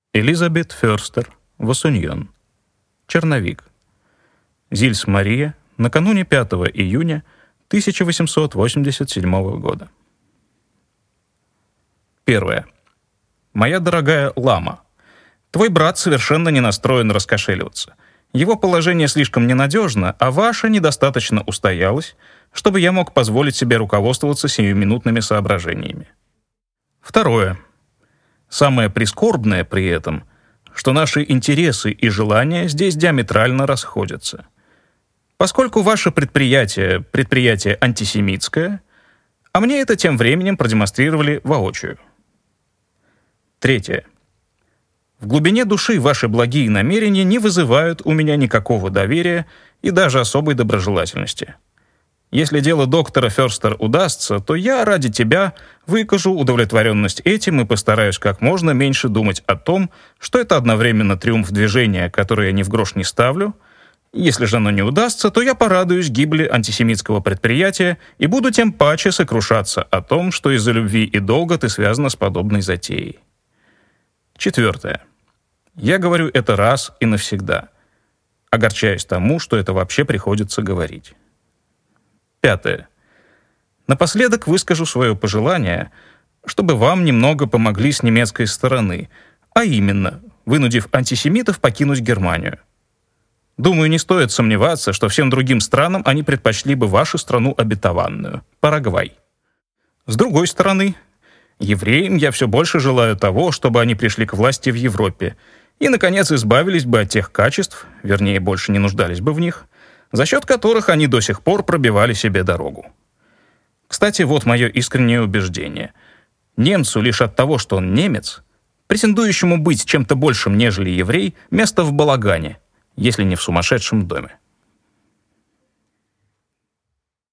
Элизабет Фёрстер, Васуньон. Черновик. Зильс Мария, накануне 5 июня 1887 года. 1. Моя дорогая лама, твой брат совершенно не настроен раскошеливаться. Его положение слишком ненадежно, а ваше недостаточно устоялось, чтобы я мог позволить себе руководствоваться сиюминутными соображениями. 2. Самое прискорбное при этом, что наши интересы и желания здесь диаметрально расходятся. Поскольку ваше предприятие антисемитское, а мне это тем временем продемонстрировали воочию. 3. В глубине души ваши благие намерения не вызывают у меня никакого доверия и даже особой доброжелательности. Если дело доктора Фёрстер удастся, то я ради тебя выкажу удовлетворенность этим и постараюсь как можно меньше думать о том, что это одновременно триумф движения, которое я ни в грош не ставлю. Если же оно не удастся, то я порадуюсь гибели антисемитского предприятия и буду тем паче сокрушаться о том, что из-за любви и долга ты связана с подобной затеей. 4. Я говорю это раз и навсегда. Огорчаюсь тому, что это вообще приходится говорить. 5. Напоследок выскажу свое пожелание, чтобы вам немного помогли с немецкой стороны, а именно, вынудив антисемитов покинуть Германию. Думаю, не стоит сомневаться, что всем другим странам они предпочли бы вашу страну обетованную — Парагвай. С другой стороны, евреям я все больше желаю того, чтобы они пришли к власти в Европе и, наконец, избавились бы от тех качеств, вернее, больше не нуждались бы в них, за счет которых они до сих пор пробивали себе дорогу. Кстати, вот мое искреннее убеждение. Немцу лишь от того, что он немец, претендующему быть чем-то большим, нежели еврей, место в балагане, если не в сумасшедшем доме.